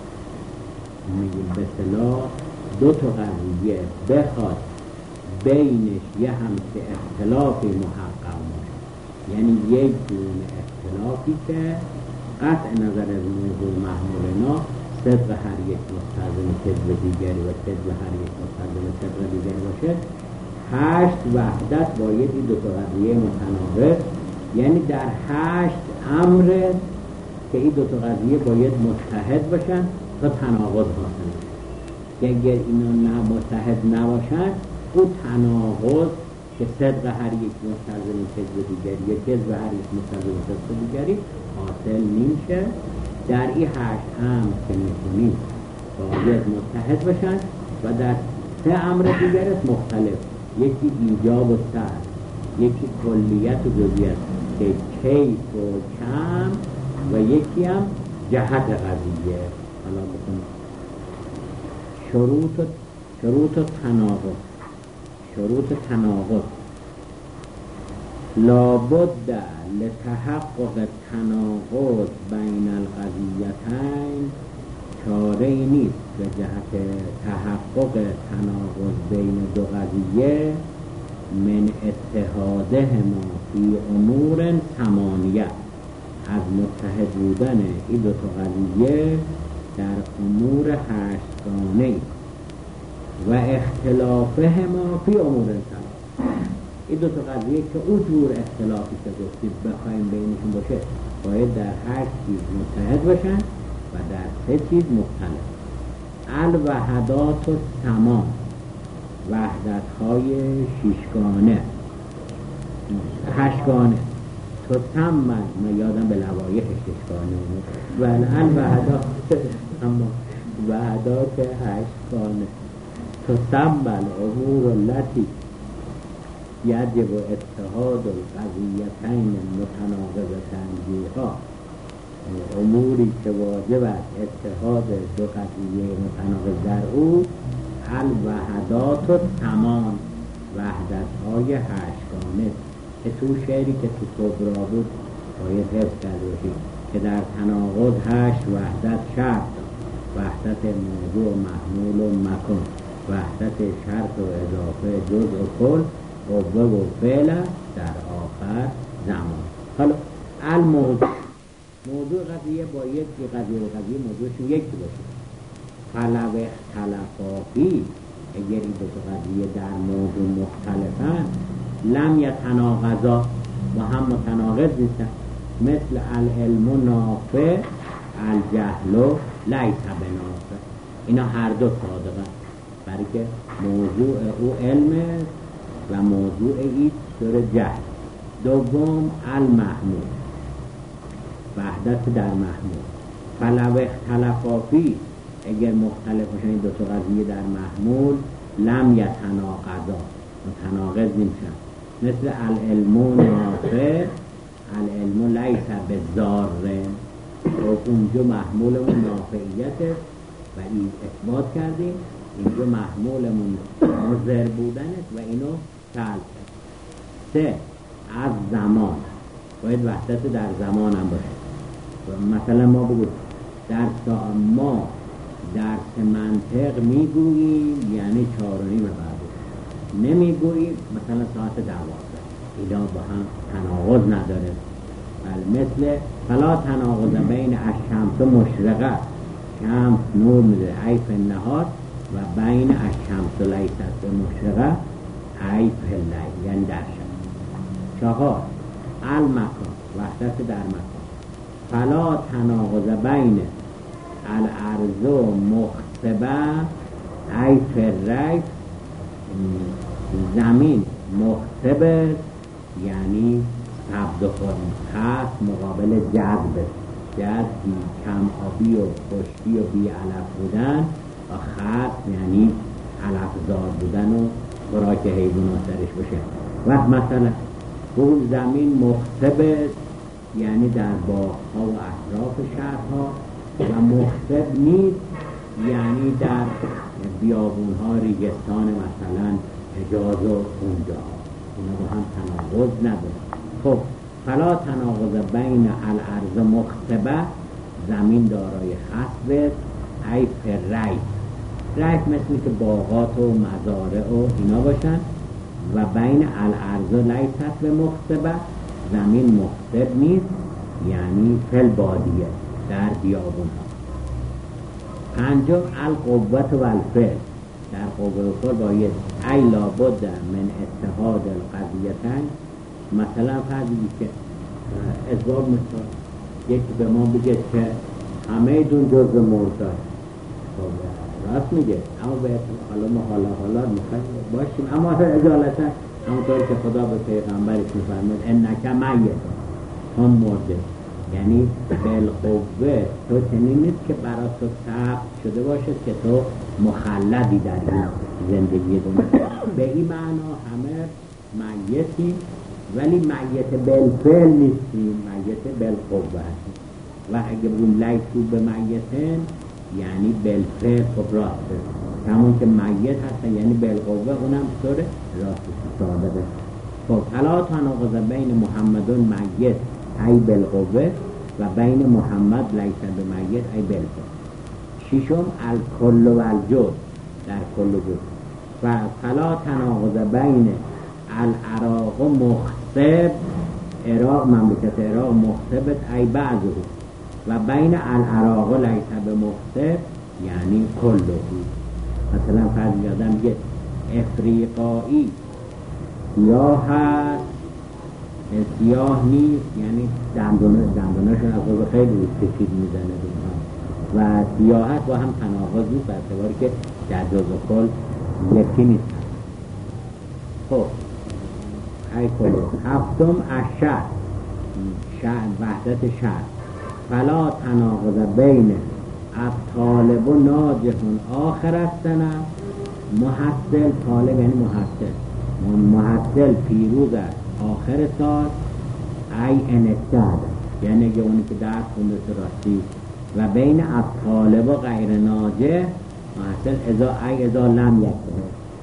میگیم به اصطلاح دو تا قضیه بخواد بینش یه همچه اختلافی محقق باشه، یعنی یک دونه اختلافی که قطع نظر از موضوع محمولنا صدق هر یک مستلزم کذب دیگری و کذب هر یک مستلزم صدق دیگری باشه. 8 وحدت باید این دو تا قضیه متناقض، یعنی در 8 امر که این دو تا قضیه باید متحد باشن تا تناقض حاصل بشه. اگر اینا نه متحد نباشن او تناقض که صدق هر یک مستلزم کذب دیگری یا کذب هر یک مستلزم صدق دیگری حاصل نمیشه. در این 8 امر که میکنیم باید متحد باشن و در 3 امر دیگر مختلف، یکی ایجاب و سر، یکی کلیت و جزئیات که کیف و کم و یکی هم جهت قضیه. حالا بکنیم شروط تناقض لابد لتحقق تناقض بین القضیتین چاره نیست به جهت تحقق تناقض بین دو قضیه من اتحادهما فی امور ثمانیه، از متحد بودن این دو تا قضیه در امور 8 گانه و اختلافهما فی امور ثمانیه. این دو تا قضیه که اون جور اختلافی که گفتید بخوایم بینشون باشه باید در 8 چیز متحد باشن و در 3 چیز مختلف. الوحدات و تمام وحدت های 6 گانه 8 گانه تو تمام من یادم به لوایح 6 گانه و الوحدات اما وحدات 8 گانه تو تمام امور التي یجب اتحاد القضیتین متناقضتین بیها، اموری که واجب است اتحاد دو قضیه متناقض در او. الوحدات و تمام وحدت های 8 گانه که تو شعری که تو کبرا بود باید حفظ کرده باشید که در تناقض 8 وحدت شرط، وحدت موضوع محمول و مکان، وحدت شرط و اضافه جزء و کل، قوه و فعل در آخر زمان. حالا موضوع قضیه باید که قضیه و قضیه موضوعشون یکی باشه. فلو اختلافی اگر این دو قضیه در موضوع مختلفن لم یتناقضا و هم متناقض نیستن. مثل العلم نافع الجهل لیس بنافع، اینا هر دو صادقن برای که موضوع او علم و موضوع ای داره جهل. دوم المحمول وحدت در محمول. فلو اختلافی اگر مختلف باشن این دو تا قضیه در محمول لم یتناقضا متناقض نمیشن. مثل العلم نافع العلم لیس بضار و اونجا محمول اون نافعیت و این اثبات کردیم اینجا محمولمون مضر بودنه و اینو سلب. 3 از زمان، باید وحدت در زمان هم باشه. مثلا ما بگوید ما درس منطق میگوییم یعنی 4:30 بعد، نمیگوییم مثلا ساعت 12. اینا با هم تناقض نداره. بله، مثل فلا تناقض بین الشمس مشرقه، شمس نور میده ای فی النهار، و بین الشمس لیست مشرقه ای فی اللیل، یعنی در شب. 4 المکان، وحدت در مکان. فلا تناقض بین الارض مخصبه ای فی الریف، زمین مخصبه یعنی قبض خورم، خاص مقابل جذب، بی کم آبی و خشکی و بی علف بودن، و خاص یعنی علفزار بودن و خوراک حیوانات درش باشه. و مثلا اون زمین مخصبه یعنی در باغ‌ها و اطراف شهرها، و مخصب نیست یعنی در بیابون‌ها، ریگستان مثلا حجاز و اونجا، اینا با هم تناقض نداره. خب فلا تناقض بین الارض مخصبه، زمین دارای خصب ای فی الریف، ریف مثل که باغات و مزارع و اینا باشن، و بین الارض لیست به مخصبه، زمین مخصب نیست یعنی فی البادیه، در بیابون ها. 5 القوة و الفعل، در قوه و فعل باید ای لابد من اتحاد القضیتین. مثلا فرضی که اسباب مثال یکی به ما بگه که همه دون جز مرتاد، راست میگه، اما باید حالا میخوایم باشیم، اما اجالتا همونطور که خدا به پیغمبرش میفرمود انک میت، هم مرده، یعنی بالقوه تو چنین نیست که برای تو ثبت شده باشد که تو مخلدی در این زندگی دنیا. به این معنا همه میتیم، ولی میت بالفعل نیستیم، میت بالقوه هستیم. و اگه بگیم لیسو به میتن یعنی بالفعل، خب راسته، همون که میت هستن یعنی بالقوه، اونم طور راسته صادقه. خب فلا تناقض بین محمد میت ای بالقوه و بین محمد لیس به میت ای بالفعل. 6 الکل و الجز، در کل و جز. و فلا تناقض بین العراق مخصب، عراق مملکت عراق مخصبت ای بعضه، و بین العراق لیس به مخصب یعنی کله. مثلا فرض یادم یه افریقایی سیاه هست، سیاه نیست یعنی دندوناشون از خود خیلی سفید میزنه و سیاحت با هم تناقض نیست، باعتباری که در جز کل یکی نیست. خب ای کلو. 7 الشرط، وحدت شرط. فلا تناقض بین الطالب و ناجح آخر السنه، محصل، طالب یعنی محصل پیروز است آخر سال، ای انستاد یعنی اگه اونی که درس خونده راستی، و بین الطالب و غیر ناجح محصل ازا لم یکه.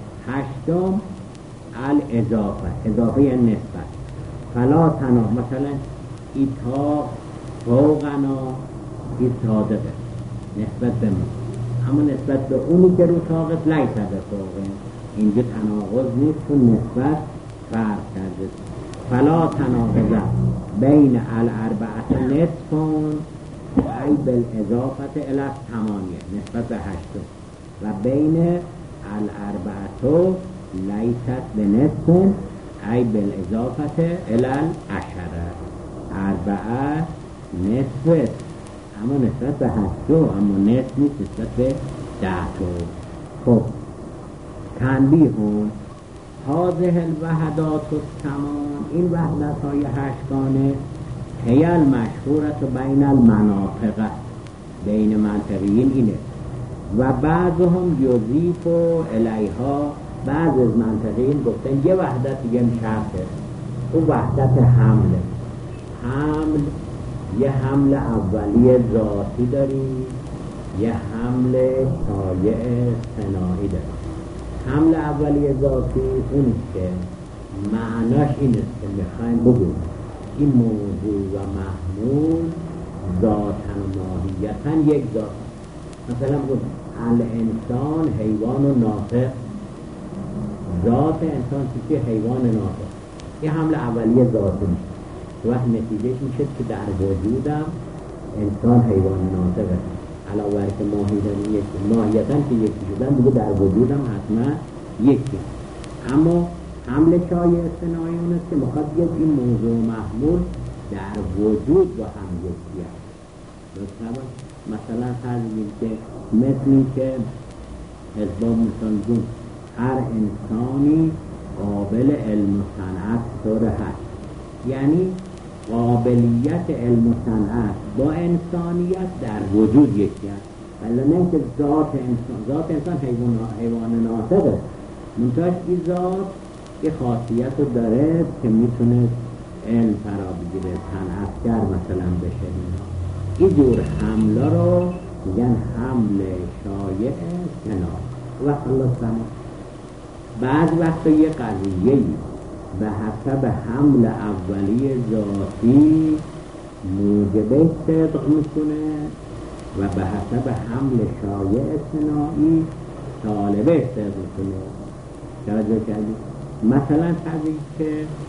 8 الاضافه یعنی نسبت. فلا تناقض، مثلا ایتا فوقنا این صادقه نسبت به ما، اما نسبت به اونی که رو طاقت لیس به فوقه، اینجا تناقض نیست چون نسبت فرق کرده. فلا تناقض بین الاربعه نصفون ای بالاضافه الی 8 نسبت به 8، و بین الاربعه لیست به نصف ای بالاضافه الی 10. 4 نصف اما نسبت به 8، اما نصف نیست نسبت به 10. خب تنبیه هذه الوحدات الثمان، این وحدت های 8گانه هی المشهورت بین المناطق، بین منطقیین اینه، و بعضهم یضیف الیها، بعض از منطقیین گفتن یه وحدت دیگه شرطه، اون وحدت حمل. یه حمل اولیه ذاتی داریم یه حمل شایع صناعی داره. حمل اولیه ذاتی اونی که معناش این است که میخوایم بگویم این موضوع و محمول ذاتن و ماهیتن یک ذات. مثلا بود الانسان حیوان و ناطق، ذات انسان چیه؟ حیوان ناطق. یه حمل اولیه ذاتی میشه. وقت نتیجهش میشه که در وجودم انسان حیوان ناطق است. علاوه بر که ماهیتن که یکی شدن دیگه در وجودم حتما یکی. اما حمل شایع اصطناعی اون است که میخواد بیاد این موضوع محمول در وجود با هم یکی است. مثلا فرض که مثلی که حزباب مثلا هر انسانی قابل علم و صنعت طور هست، یعنی قابلیت علم و صنعت با انسانیت در وجود یکی است. ولی نه که ذات انسان حیوان ناطق است، منتهاش این ذات یه خاصیت رو داره که میتونه علم فرا بگیره، صنعتگر مثلا بشه. این جور حمله رو میگن حمل شایع صناعی. وقت الله سمع بعض وقتا یه قضیه‌ای به حسب حمل اولی ذاتی موجب صدق میکنه و به حسب حمل شایع صناعی طالب صدق میکنه. توجه کردید؟ مثلا فرضی که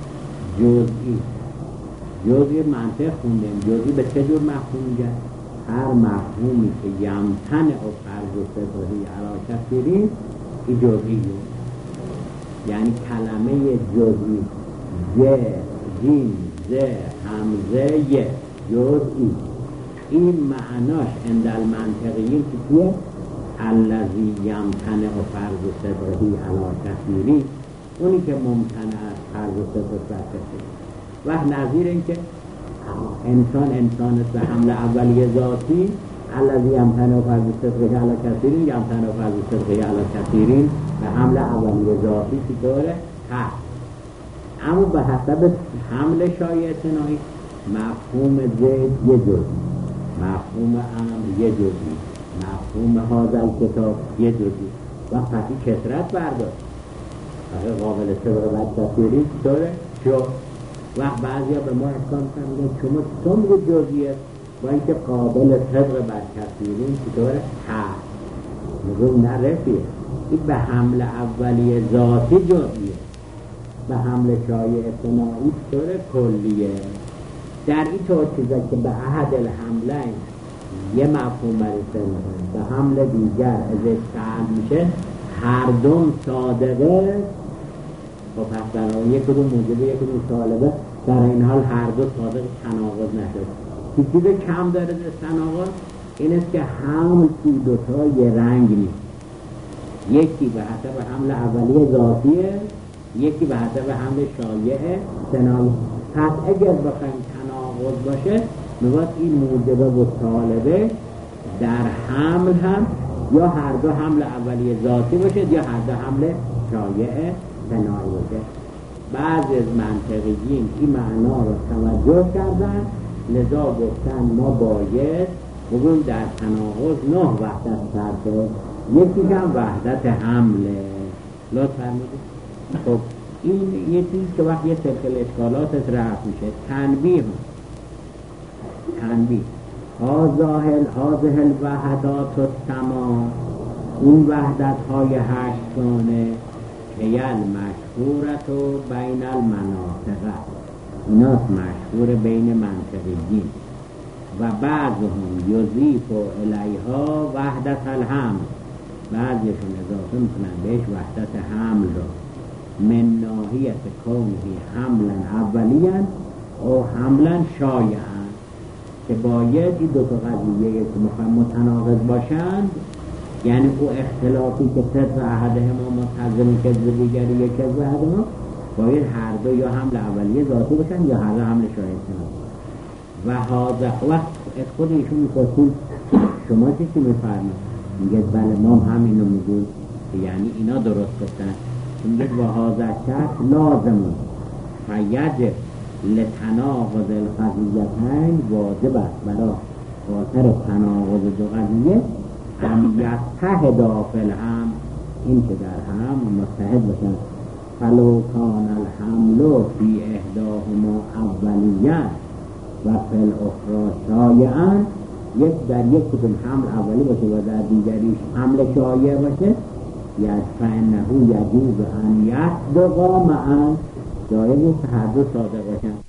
جزئی منطق خوندیم، جزئی به چه جور مفهوم میگن؟ هر مفهومی که یمتن و فرض و صدقی علا کثیرین این جزئیه. یعنی کلمه جزئی ز، جیم، ز، همزه، ی جزئی، این معناش عند المنطقیین که چیه؟ الذی یمتن و فرض و صدقی علا کثیرین، اونی که ممتنع از فرض و صدق بر کثیر. و نظیر این که انسان است به حمل اولیه ذاتی الذی یمتن و فرض و صدقی علا کثیرین، یمتن و فرض و صدقی علا کثیرین به حمل اولیه ذاتی چطوره؟ هست. اما به حسب حمل شایع صناعی مفهوم زید یه جزئی، مفهوم امر یه جزئی، مفهوم هذا کتاب یه جزئی و قطعی کثرت برداشت. اگر قابل صدق بر کثیرین چطوره؟ شو. و بعضی ها به ما احکام کنید شما چطور میگه جزئیه با اینکه قابل صدق بر کثیرین چطوره؟ هست. میگه نه رفیه، این به حمل اولیه ذاتی جزئیه، به حمل شایع صناعی چطوره؟ کلیه. در این طور چیزا که به احد الحملین یه مفهوم برسه به حمل دیگر ازش تعد میشه، هر دوم صادقه. و پس برای یک کدوم موجبه یک کدوم طالبه، در این حال هر دو صادق تناقض نشد. چیزی کم داره در تناقض این است که حمل توی دوتا یه رنگ نیست، یکی به حسب حمل اولیه ذاتیه، یکی به حسب حمل شایع صناعی. پس اگر بخوایم تناقض باشه میباید این موجبه و طالبه در حمل هم یا هر دو حمل اولیه ذاتی باشه یا هر دو حمل شایع صناعی باشه. بعضی از منطقیین این معنا رو توجه کردن، لذا گفتن ما باید بگویم در تناقض 9 وحدت فرقه، یکی هم وحدت حمله. لطفا فرمودید. خب این یه چیزی که وقت یه سلسل اشکالاتت رفت میشه. تنبیه هازه الوحدات السما، این وحدت های 8 گانه هی المشهورت و بین المناطق، ایناست مشهور بین منطقیین. و بعضهم یضیف الیها وحدت الحمل، بعضیشون اضافه میکنن بهش وحدت حمل رو، من ناحیت کونه حملا اولیاً و حملا شایعاً، که باید این دو تا قضیه که میخوایم متناقض باشند، یعنی او اختلافی که صدق احدهما متضمن کذب دیگری یک کذب احدهما، باید هر دو یا حمل اولیه ذاتی باشن یا هر دو حمل شایع کنند. و هذا وقت از خود ایشون میپرسید شما چی میفرمید؟ میگه بله ما همینو میگویم، یعنی اینا درست گفتن. میگه و هذا شرط لازم فیجب لتناقض القضیتین، واجب است برای خاطر تناقض دو قضیه ان یتحدا فی الحمل، این که در هم متحد باشن. فلو کان الحمل فی احداهما اولیاً و فی الاخری شایعاً، یک در یک کدوم حمل اولی باشه و در دیگریش حمل شایع باشه، فانه یجوز ان یصدقا معاً، جایز است هر دو صادق باشن.